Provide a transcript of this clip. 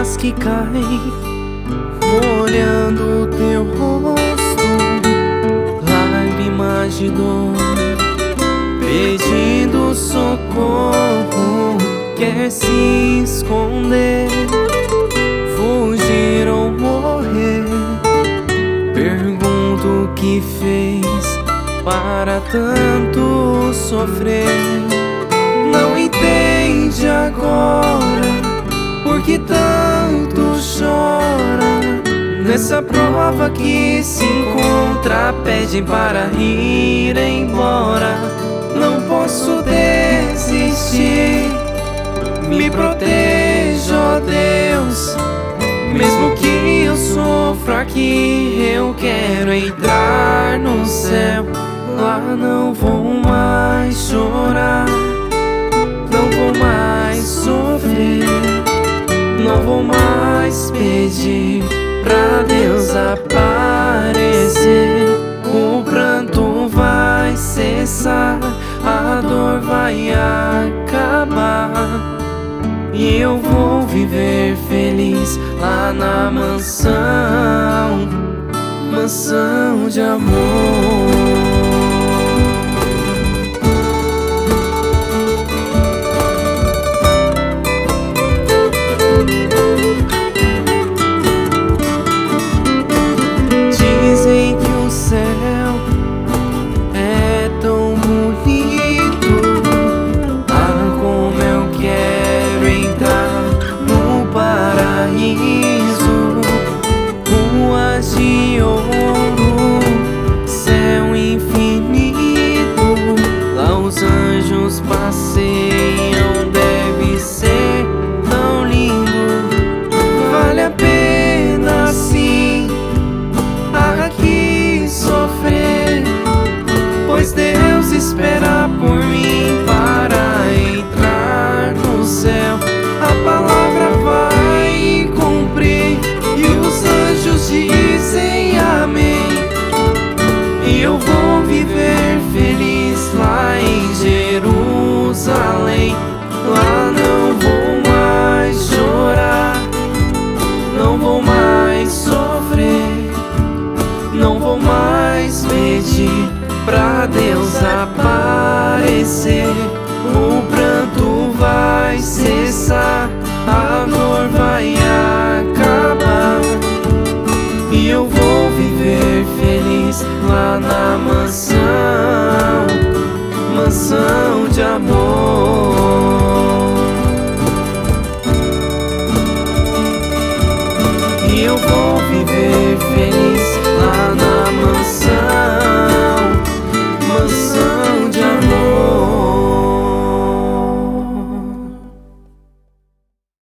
lágrimas que caem, molhando teu rosto, lágrimas de dor, pedindo socorro, quer se esconder, fugir ou morrer. Pergunto o que fez para tanto sofrer. Não entende agora por que tanto chora. Nessa prova que se encontra, pedem para ir embora. Não posso desistir, me proteja, ó Deus. Mesmo que eu sofra aqui, eu quero entrar no céu. Lá não vou mais chorar, não vou mais sofrer, não vou mais pedir pra Deus aparecer. O pranto vai cessar, a dor vai acabar, e eu vou viver feliz lá na mansão, mansão de amor.